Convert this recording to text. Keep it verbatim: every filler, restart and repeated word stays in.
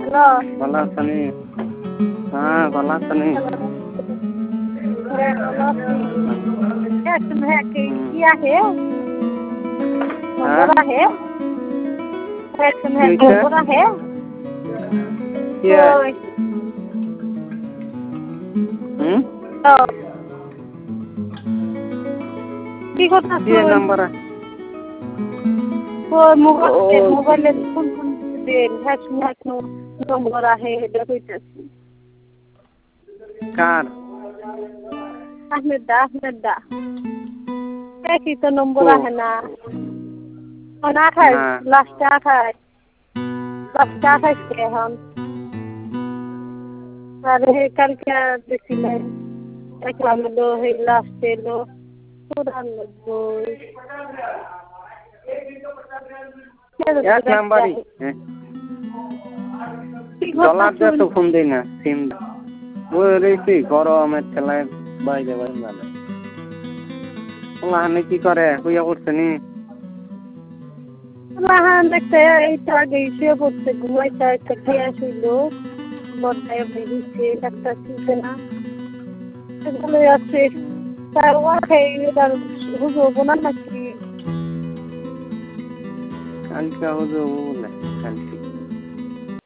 Hello ভালো আছেন? হ্যাঁ ভালো আছেন? तुम्हें किया है नंबर है तुम्हें नंबर है क्या हम्म तो কি কথা কি নাম্বার ও মোবাইল মোবাইলে ফোন ফোন দেন হ্যাঁ হ্যাঁ নম্বর আছে এটা কইতাছি কার আহমেদ দা আহমেদ দা একই তো নম্বর আছে না আঠাশ লাস্টে আঠাশ লাস্টে আঠাশ এখন আর কালকে দেখছিলেন দেখলাম হলো এই লাস্টে এলো চুরানব্বই এক নাম্বারই ডলার দিয়ে তো ফোন দেই না সিম ওই রয়েছি গরমের ঠেলায় বাইরে বাইরে গেলে ওখানে কি করে হইয়া করছে নি রাহান দেখতে এইটা আগে শুয়ে পড়ছে ঘুমাইতে একটা খেয়ে শুইল বড্ডায় বেরিয়েছে একটা শুনছে না ভালোই আছে তার ও খেয়ে তার হুজো বোনার নাকি কালকে হুজো বলে কালকে